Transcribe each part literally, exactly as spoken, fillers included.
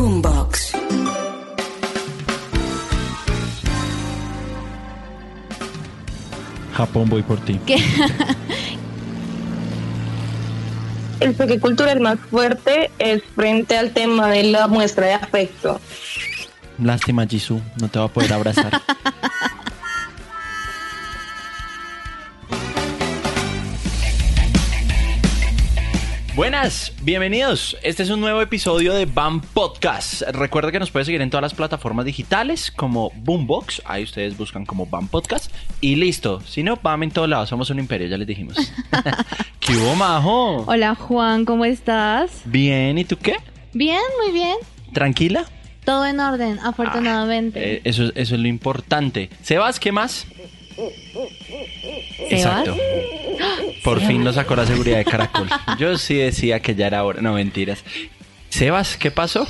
Boombox. Japón, voy por ti. ¿Qué? El choque cultural más fuerte es frente al tema de la muestra de afecto. Lástima, Jisoo, no te va a poder abrazar. Buenas, bienvenidos. Este es un nuevo episodio de BAM Podcast. Recuerda que nos puedes seguir en todas las plataformas digitales como Boombox. Ahí ustedes buscan como BAM Podcast. Y listo. Si no, BAM en todos lados. Somos un imperio, ya les dijimos. ¿Qué hubo, Majo? Hola, Juan, ¿cómo estás? Bien, ¿y tú qué? Bien, muy bien. ¿Tranquila? Todo en orden, afortunadamente. Ah, eh, eso, eso es lo importante. Sebas, ¿qué más? ¿Sebas? Exacto. Por ¿Sebas? Fin lo sacó la seguridad de Caracol. Yo sí decía que ya era hora. No, mentiras. Sebas, ¿qué pasó?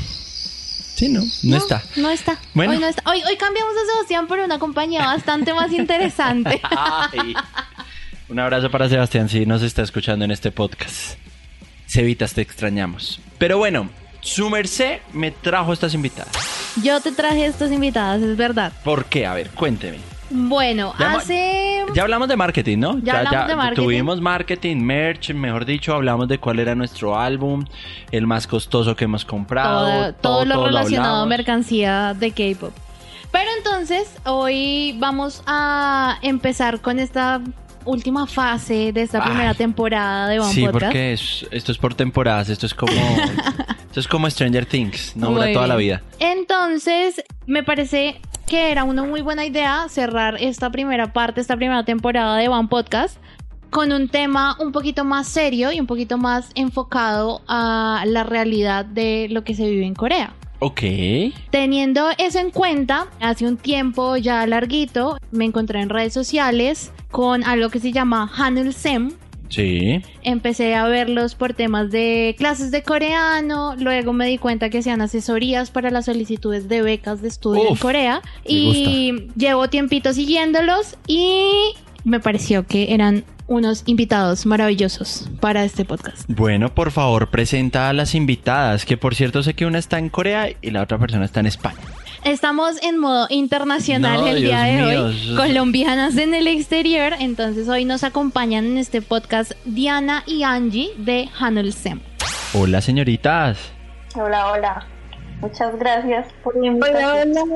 Sí, no, no, no está. No está. Bueno. Hoy no está. Hoy, hoy cambiamos a Sebastián por una compañía bastante más interesante. Ay. Un abrazo para Sebastián si nos está escuchando en este podcast. Cevitas, te extrañamos. Pero bueno, su merced me trajo estas invitadas. Yo te traje estas invitadas, es verdad. ¿Por qué? A ver, cuénteme. Bueno, ya, hace... Ya hablamos de marketing, ¿no? Ya, ya hablamos ya, de marketing. Tuvimos marketing, merch, mejor dicho, hablamos de cuál era nuestro álbum, el más costoso que hemos comprado. Todo, todo, todo lo todo relacionado lo a mercancía de K-pop. Pero entonces, hoy vamos a empezar con esta última fase de esta Ay, primera temporada de One sí, Podcast. Sí, porque es, esto es por temporadas, esto es como... Esto es como Stranger Things, no dura toda la vida. Entonces, me parece que era una muy buena idea cerrar esta primera parte, esta primera temporada de One Podcast con un tema un poquito más serio y un poquito más enfocado a la realidad de lo que se vive en Corea. Ok. Teniendo eso en cuenta, hace un tiempo ya larguito, me encontré en redes sociales con algo que se llama Hanulsem. Sí. Empecé a verlos por temas de clases de coreano, luego me di cuenta que hacían asesorías para las solicitudes de becas de estudio Uf, en Corea y gusta. Llevo tiempito siguiéndolos y me pareció que eran unos invitados maravillosos para este podcast. Bueno, por favor, presenta a las invitadas, que por cierto sé que una está en Corea y la otra persona está en España. Estamos en modo internacional no, el día Dios de mío. hoy, colombianas en el exterior, entonces hoy nos acompañan en este podcast Diana y Angie de Hanulsem. Hola, señoritas. Hola, hola. Muchas gracias por la invitación. Hola,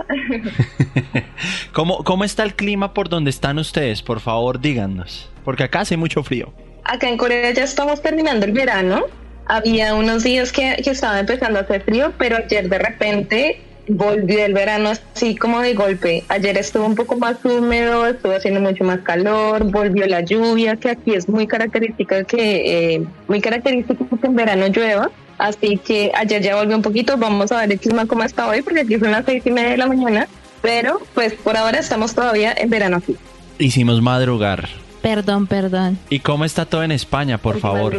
hola. ¿Cómo, ¿Cómo está el clima por donde están ustedes? Por favor, díganos, porque acá hace mucho frío. Acá en Corea ya estamos terminando el verano. Había unos días que, que estaba empezando a hacer frío, pero ayer de repente volvió el verano así como de golpe. Ayer estuvo un poco más húmedo, estuvo haciendo mucho más calor, volvió la lluvia, que aquí es muy característica que eh, muy característico que en verano llueva. Así que ayer ya volvió un poquito. Vamos a ver el clima cómo está hoy, porque aquí son las seis y media de la mañana. Pero pues por ahora estamos todavía en verano aquí. Hicimos madrugar. Perdón, perdón. ¿Y cómo está todo en España, por favor?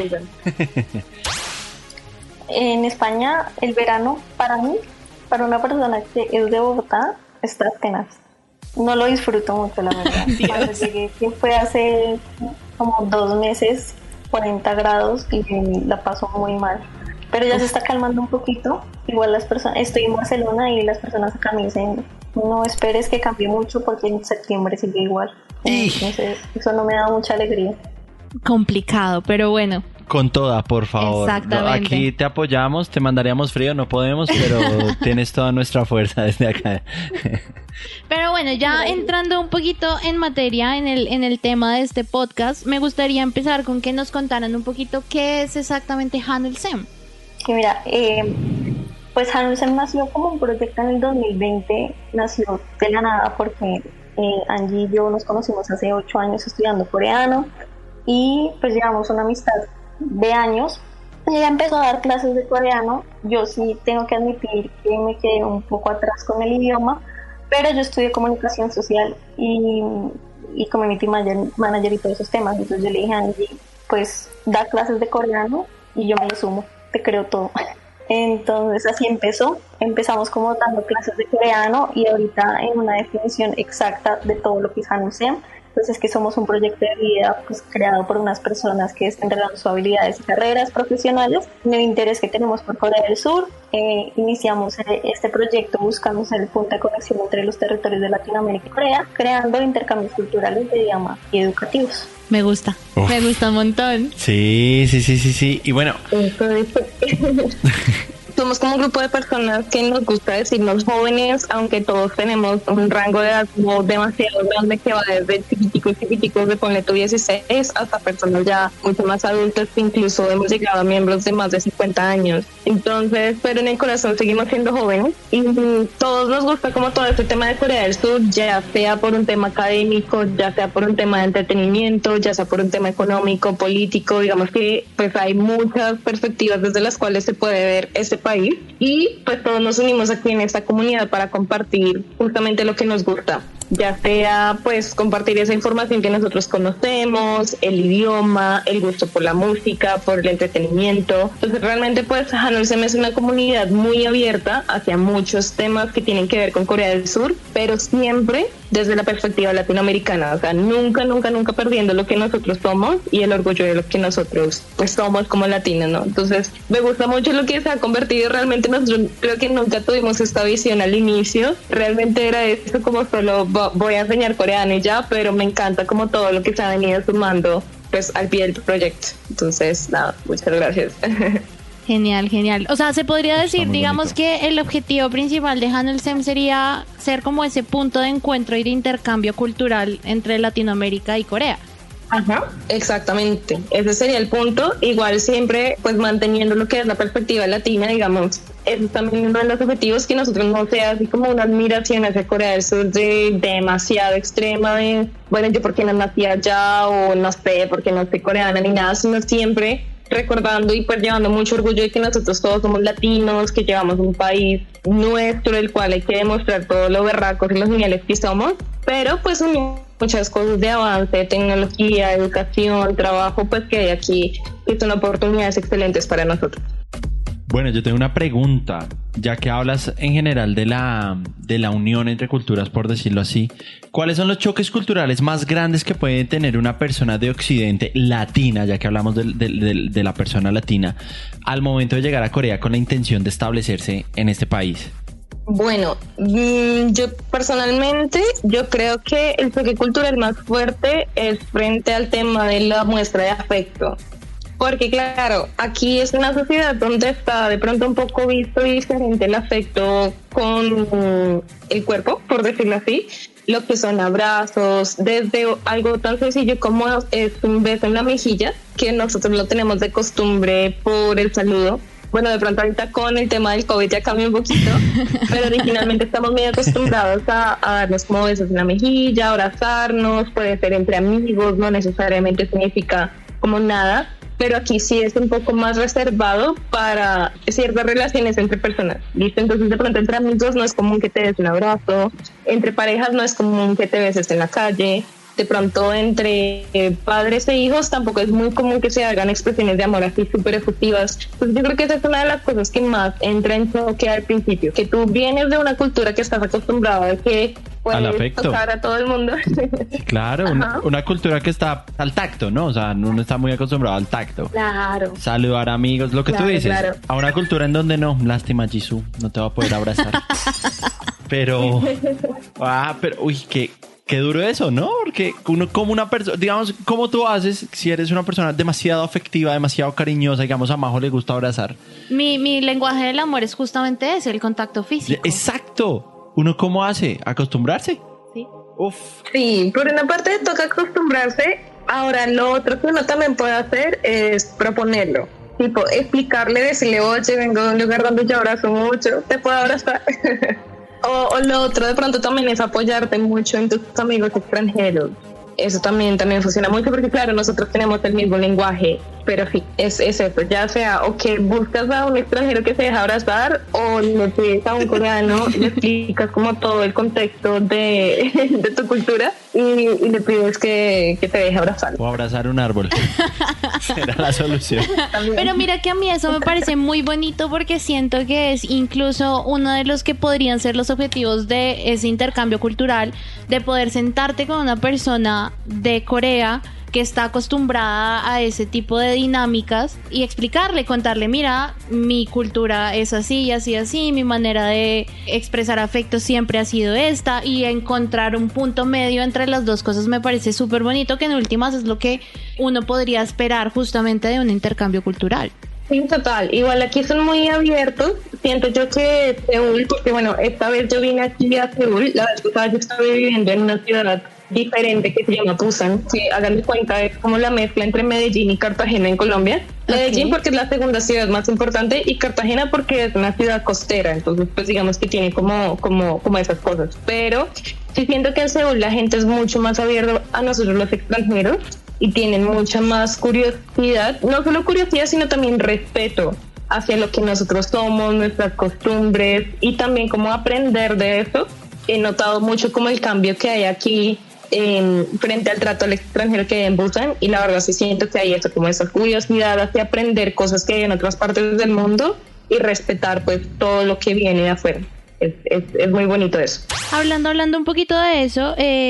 En España el verano para mí, para una persona que es de Bogotá, está tenaz. No lo disfruto mucho, la verdad. Cuando llegué, que fue hace como dos meses, cuarenta grados, y la paso muy mal. Pero ya Uf. se está calmando un poquito. Igual las personas, estoy en Barcelona y las personas acá me dicen, no esperes que cambie mucho porque en septiembre sigue igual. Entonces, eso no me da mucha alegría. Complicado, pero bueno. Con toda, por favor. Exactamente. Aquí te apoyamos, te mandaríamos frío, no podemos, pero tienes toda nuestra fuerza desde acá. Pero bueno, ya entrando un poquito en materia, en el, en el tema de este podcast, me gustaría empezar con que nos contaran un poquito qué es exactamente Hanulsem. Que mira, eh, pues Hanulsem nació como un proyecto en el dos mil veinte, nació de la nada porque eh, Angie y yo nos conocimos hace ocho años estudiando coreano y pues llevamos una amistad de años. Ella empezó a dar clases de coreano. Yo sí tengo que admitir que me quedé un poco atrás con el idioma, pero yo estudié comunicación social y, y community manager, manager y todos esos temas. Entonces yo le dije a Angie, pues da clases de coreano y yo me lo sumo, te creo todo. Entonces así empezó. Empezamos como dando clases de coreano y ahorita en una definición exacta de todo lo que es Hanulsem pues es que somos un proyecto de vida pues creado por unas personas que están realizando sus habilidades y carreras profesionales en el interés que tenemos por Corea del Sur. Eh, iniciamos este proyecto buscando ser el punto de conexión entre los territorios de Latinoamérica y Corea, creando intercambios culturales de idioma y educativos. Me gusta, Uf. me gusta un montón. Sí, sí, sí, sí, sí. Y bueno... Somos como un grupo de personas que nos gusta decirnos jóvenes, aunque todos tenemos un rango de edad como demasiado grande que va desde chiquiticos, chiquiticos de ponle tú dieciséis hasta personas ya mucho más adultas que incluso hemos llegado a miembros de más de cincuenta años. Entonces, pero en el corazón seguimos siendo jóvenes y todos nos gusta como todo este tema de Corea del Sur, ya sea por un tema académico, ya sea por un tema de entretenimiento, ya sea por un tema económico, político. Digamos que pues hay muchas perspectivas desde las cuales se puede ver este país y pues todos nos unimos aquí en esta comunidad para compartir justamente lo que nos gusta, ya sea pues compartir esa información que nosotros conocemos, el idioma, el gusto por la música, por el entretenimiento. Entonces realmente pues Hanulcem es una comunidad muy abierta hacia muchos temas que tienen que ver con Corea del Sur, pero siempre desde la perspectiva latinoamericana, o sea, nunca, nunca, nunca perdiendo lo que nosotros somos y el orgullo de lo que nosotros pues somos como latinos, ¿no? Entonces me gusta mucho lo que se ha convertido. Realmente nosotros creo que nunca tuvimos esta visión al inicio, realmente era esto como solo voy a enseñar coreano y ya, pero me encanta como todo lo que se ha venido sumando pues al pie del proyecto. Entonces nada, muchas gracias. Genial, genial. O sea, se podría decir, digamos, bonito. Que el objetivo principal de Hanulcem sería ser como ese punto de encuentro y de intercambio cultural entre Latinoamérica y Corea. Ajá, exactamente. Ese sería el punto. Igual siempre pues manteniendo lo que es la perspectiva latina, digamos. Eso es también uno de los objetivos, que nosotros no sea así como una admiración hacia Corea del Sur de, de demasiado extrema, de bueno, yo porque no nací allá o no sé, porque no soy coreana ni nada, sino siempre recordando y pues llevando mucho orgullo de que nosotros todos somos latinos, que llevamos un país nuestro, el cual hay que demostrar todo lo berracos y los geniales que somos, pero pues muchas cosas de avance, tecnología, educación, trabajo, pues que hay aquí, que son oportunidades excelentes para nosotros. Bueno, yo tengo una pregunta, ya que hablas en general de la, de la unión entre culturas, por decirlo así. ¿Cuáles son los choques culturales más grandes que puede tener una persona de Occidente latina, ya que hablamos de, de, de, de la persona latina, al momento de llegar a Corea con la intención de establecerse en este país? Bueno, yo personalmente, yo creo que el choque cultural más fuerte es frente al tema de la muestra de afecto. Porque claro, aquí es una sociedad donde está de pronto un poco visto diferente el afecto con el cuerpo, por decirlo así, lo que son abrazos, desde algo tan sencillo como es un beso en la mejilla, que nosotros lo tenemos de costumbre por el saludo. Bueno, de pronto ahorita con el tema del COVID ya cambia un poquito, pero originalmente estamos muy acostumbrados a, a darnos como besos en la mejilla, abrazarnos, puede ser entre amigos, no necesariamente significa como nada. Pero aquí sí es un poco más reservado para ciertas relaciones entre personas, ¿listo? Entonces de pronto entre amigos no es común que te des un abrazo, entre parejas no es común que te beses en la calle, de pronto entre eh, padres e hijos tampoco es muy común que se hagan expresiones de amor así súper efusivas. Entonces yo creo que esa es una de las cosas que más entra en choque al principio, que tú vienes de una cultura que estás acostumbrado a que puedes tocar a todo el mundo. Claro, una, una cultura que está al tacto, ¿no? O sea, uno está muy acostumbrado al tacto. Claro. Saludar amigos, lo que claro, tú dices. Claro. A una cultura en donde no, lástima, Jisoo, no te va a poder abrazar. Pero, ah, pero, uy, qué... Qué duro eso, ¿no? Porque uno como una persona, digamos, ¿cómo tú haces si eres una persona demasiado afectiva, demasiado cariñosa? Digamos, a Majo le gusta abrazar. Mi, mi lenguaje del amor es justamente ese, el contacto físico. Exacto. ¿Uno cómo hace? ¿Acostumbrarse? Sí. Uf. Sí, por una parte toca acostumbrarse. Ahora, lo otro que uno también puede hacer es proponerlo. Tipo, explicarle, decirle, oye, vengo de un lugar donde yo abrazo mucho, ¿te puedo abrazar? O, o lo otro de pronto también es apoyarte mucho en tus amigos extranjeros. Eso también, también funciona mucho porque claro, nosotros tenemos el mismo lenguaje pero sí, es, es eso, ya sea o que buscas a un extranjero que se deja abrazar o le pides a un coreano, le explicas como todo el contexto de, de tu cultura y, y le pides que, que te deje abrazar. O abrazar un árbol. Será la solución. Pero mira que a mí eso me parece muy bonito porque siento que es incluso uno de los que podrían ser los objetivos de ese intercambio cultural, de poder sentarte con una persona de Corea que está acostumbrada a ese tipo de dinámicas y explicarle, contarle, mira, mi cultura es así y así, así, mi manera de expresar afecto siempre ha sido esta, y encontrar un punto medio entre las dos cosas me parece súper bonito, que en últimas es lo que uno podría esperar justamente de un intercambio cultural. Sí, total. Igual aquí son muy abiertos. Siento yo que Seúl, porque bueno, esta vez yo vine aquí a Seúl, la vez pasada yo estaba viviendo en una ciudad diferente que se llama Busan, que hagan de cuenta es como la mezcla entre Medellín y Cartagena en Colombia. Medellín okay, porque es la segunda ciudad más importante, y Cartagena porque es una ciudad costera, entonces pues digamos que tiene como, como, como esas cosas. Pero sí siento que en Seúl la gente es mucho más abierta a nosotros los extranjeros y tienen mucha más curiosidad, no solo curiosidad sino también respeto hacia lo que nosotros somos, nuestras costumbres, y también como aprender de eso. He notado mucho como el cambio que hay aquí eh, frente al trato al extranjero que hay en Busan, y la verdad sí siento que hay eso, como esa curiosidad hacia aprender cosas que hay en otras partes del mundo y respetar pues todo lo que viene de afuera. Es, es, es muy bonito eso. Hablando, hablando un poquito de eso,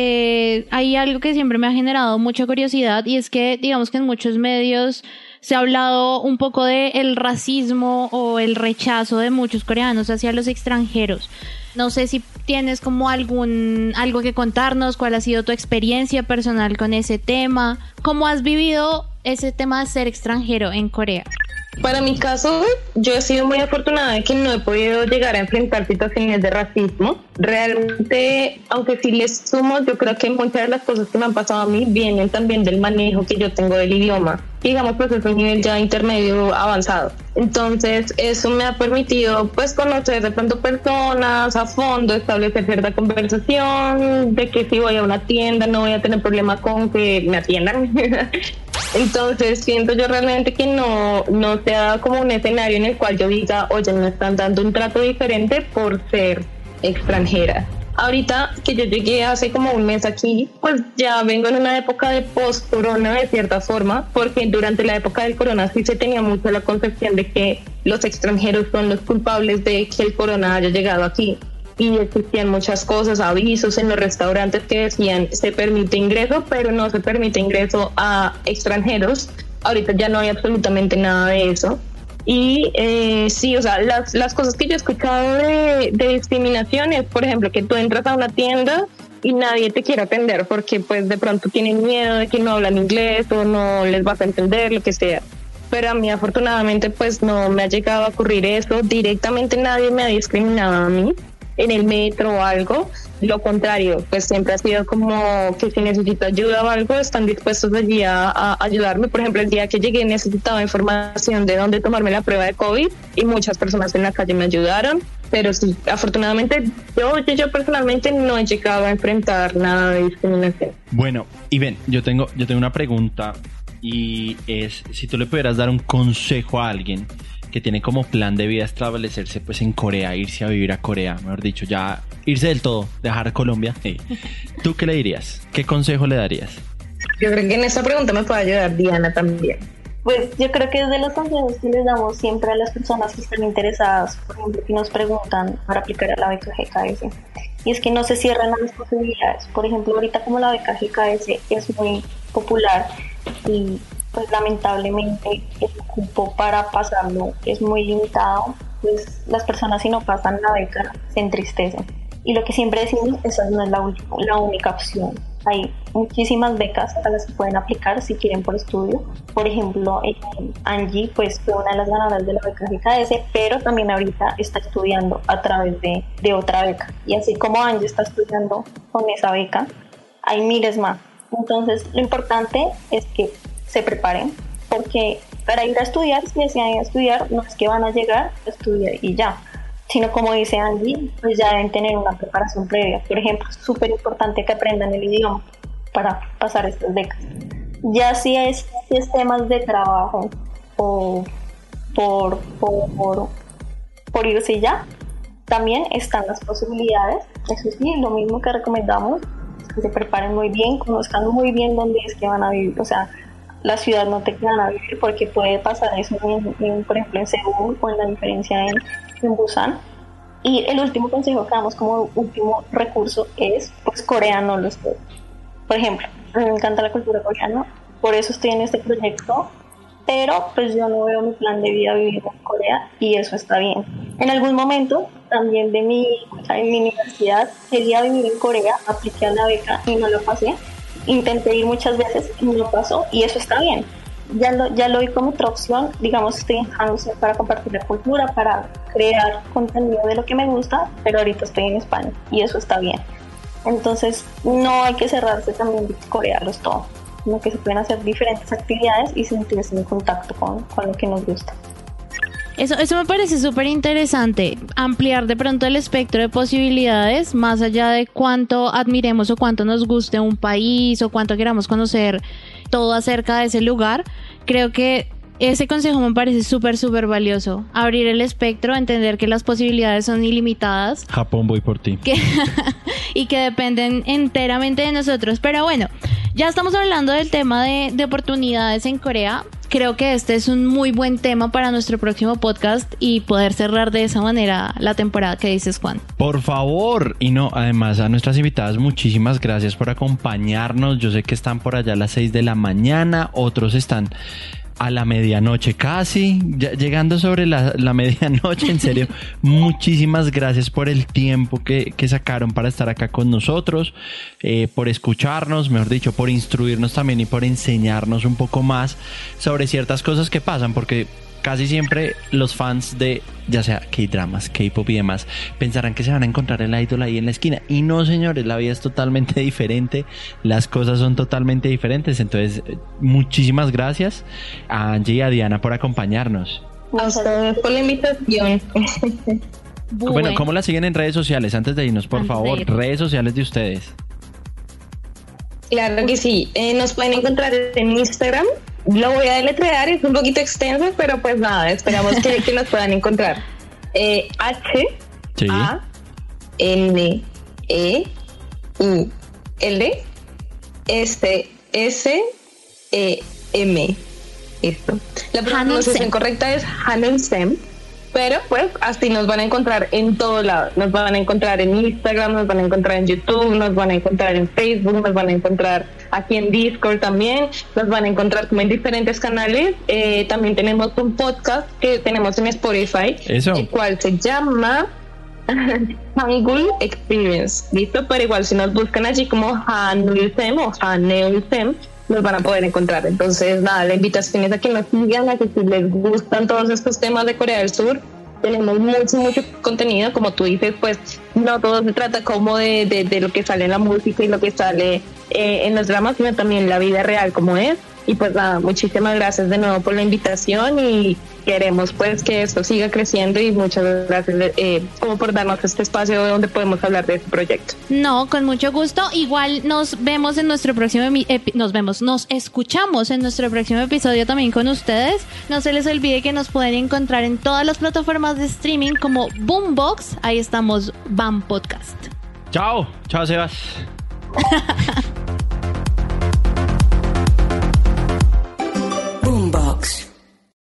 eh, hay algo que siempre me ha generado mucha curiosidad, y es que digamos que en muchos medios se ha hablado un poco de el racismo o el rechazo de muchos coreanos hacia los extranjeros. No sé si tienes como algún algo que contarnos, cuál ha sido tu experiencia personal con ese tema, cómo has vivido ese tema de ser extranjero en Corea. Para mi caso, yo he sido muy afortunada de que no he podido llegar a enfrentar situaciones de racismo. Realmente, aunque sí les sumo, yo creo que muchas de las cosas que me han pasado a mí vienen también del manejo que yo tengo del idioma. Digamos, pues es un nivel ya intermedio avanzado. Entonces, eso me ha permitido pues conocer de pronto personas a fondo, establecer cierta conversación, de que si voy a una tienda no voy a tener problema con que me atiendan. Entonces siento yo realmente que no, no se ha dado como un escenario en el cual yo diga, oye, me están dando un trato diferente por ser extranjera. Ahorita que yo llegué hace como un mes aquí, pues ya vengo en una época de post-corona de cierta forma, porque durante la época del corona sí se tenía mucho la concepción de que los extranjeros son los culpables de que el corona haya llegado aquí. Y existían muchas cosas, avisos en los restaurantes que decían se permite ingreso, pero no se permite ingreso a extranjeros. Ahorita ya no hay absolutamente nada de eso. Y eh, sí, o sea, las, las cosas que yo he escuchado de, de discriminación es, por ejemplo, que tú entras a una tienda y nadie te quiere atender porque pues de pronto tienen miedo de que no hablan inglés o no les vas a entender, lo que sea. Pero a mí afortunadamente pues no me ha llegado a ocurrir eso. Directamente nadie me ha discriminado a mí en el metro o algo. Lo contrario, pues siempre ha sido como que si necesito ayuda o algo, están dispuestos allí a, a ayudarme. Por ejemplo, el día que llegué necesitaba información de dónde tomarme la prueba de COVID y muchas personas en la calle me ayudaron. Pero sí, afortunadamente yo, yo, yo personalmente no he llegado a enfrentar nada de discriminación. Bueno, y ven, yo tengo, yo tengo una pregunta, y es si tú le pudieras dar un consejo a alguien que tiene como plan de vida establecerse pues en Corea, irse a vivir a Corea, mejor dicho, ya irse del todo, dejar Colombia. Sí. ¿Tú qué le dirías? ¿Qué consejo le darías? Yo creo que en esta pregunta me puede ayudar Diana también. Pues yo creo que es de los consejos que les damos siempre a las personas que están interesadas, por ejemplo, que nos preguntan para aplicar a la beca G K S. Y es que no se cierran las posibilidades. Por ejemplo, ahorita como la beca G K S es muy popular y pues lamentablemente el cupo para pasarlo es muy limitado, pues las personas si no pasan la beca se entristecen. Y lo que siempre decimos, esa no es la, la única opción. Hay muchísimas becas a las que pueden aplicar si quieren por estudio. Por ejemplo, eh, Angie pues fue una de las ganadoras de la beca G K S, pero también ahorita está estudiando a través de, de otra beca. Y así como Angie está estudiando con esa beca, hay miles más. Entonces, lo importante es que se preparen, porque para ir a estudiar, si desean ir a estudiar, no es que van a llegar a estudiar y ya, sino como dice Angie, pues ya deben tener una preparación previa. Por ejemplo, es súper importante que aprendan el idioma para pasar estas becas. Ya si es, si es temas de trabajo o por, por, por, por irse ya, también están las posibilidades. Eso sí, lo mismo que recomendamos, que se preparen muy bien, conozcan muy bien dónde es que van a vivir. O sea, la ciudad no te quedan a vivir, porque puede pasar eso, en, en, por ejemplo, en Seúl o en la diferencia en, en Busan. Y el último consejo que damos como último recurso es, pues, Corea no lo estoy. Por ejemplo, a mí me encanta la cultura coreana, por eso estoy en este proyecto, pero pues yo no veo mi plan de vida vivir en Corea y eso está bien. En algún momento también de mi, o sea, en mi universidad quería vivir en Corea, apliqué a la beca y no lo pasé. Intenté ir muchas veces y no pasó y eso está bien. Ya lo, ya lo vi como otra opción, digamos, estoy en Hansen para compartir la cultura, para crear contenido de lo que me gusta, pero ahorita estoy en España y eso está bien. Entonces no hay que cerrarse también de corearlos todo, sino que se pueden hacer diferentes actividades y sentirse en contacto con, con lo que nos gusta. Eso, eso me parece súper interesante, ampliar de pronto el espectro de posibilidades, más allá de cuánto admiremos o cuánto nos guste un país o cuánto queramos conocer todo acerca de ese lugar. Creo que ese consejo me parece súper, súper valioso. Abrir el espectro, entender que las posibilidades son ilimitadas. Japón, voy por ti. Que y que dependen enteramente de nosotros. Pero bueno, ya estamos hablando del tema de, de oportunidades en Corea. Creo que este es un muy buen tema para nuestro próximo podcast y poder cerrar de esa manera la temporada. ¿Qué dices, Juan? Por favor. Y no, además a nuestras invitadas, muchísimas gracias por acompañarnos. Yo sé que están por allá a las seis de la mañana, otros están a la medianoche casi, ya llegando sobre la, la medianoche. En serio, muchísimas gracias por el tiempo que, que sacaron para estar acá con nosotros, eh, por escucharnos, mejor dicho, por instruirnos también y por enseñarnos un poco más sobre ciertas cosas que pasan, porque casi siempre los fans de, ya sea K-dramas, K-pop y demás, pensarán que se van a encontrar el idol ahí en la esquina. Y no, señores, la vida es totalmente diferente. Las cosas son totalmente diferentes. Entonces, muchísimas gracias a Angie y a Diana por acompañarnos. A ustedes por la invitación. Bueno, bueno, ¿cómo la siguen en redes sociales? Antes de irnos, por Antes favor, ir. redes sociales de ustedes. Claro que sí. Eh, nos pueden encontrar en Instagram. Lo voy a deletrear, es un poquito extenso, pero pues nada, esperamos que, que nos puedan encontrar. Eh, H sí. A N E U L S S E M. Esto. La pronunciación correcta es Hanulsem, pero pues así nos van a encontrar en todos lados. Nos van a encontrar en Instagram, nos van a encontrar en YouTube, nos van a encontrar en Facebook, nos van a encontrar aquí en Discord también, nos van a encontrar como en diferentes canales. Eh, también tenemos un podcast que tenemos en Spotify, Eso. el cual se llama Hangul Experience, ¿listo? Pero igual si nos buscan allí como Hanulsem o Hanulsem, nos van a poder encontrar. Entonces nada, la invitación es a que nos sigan, a que si les gustan todos estos temas de Corea del Sur, tenemos mucho, mucho contenido. Como tú dices, pues no todo se trata como de, de, de lo que sale en la música y lo que sale eh, en los dramas, sino también la vida real como es. Y pues nada, muchísimas gracias de nuevo por la invitación y queremos pues que esto siga creciendo y muchas gracias eh, como por darnos este espacio donde podemos hablar de este proyecto. No, con mucho gusto. Igual nos vemos en nuestro próximo epi- nos vemos, nos escuchamos en nuestro próximo episodio también con ustedes. No se les olvide que nos pueden encontrar en todas las plataformas de streaming como Boombox. Ahí estamos, Bam Podcast. Chao, chao Sebas.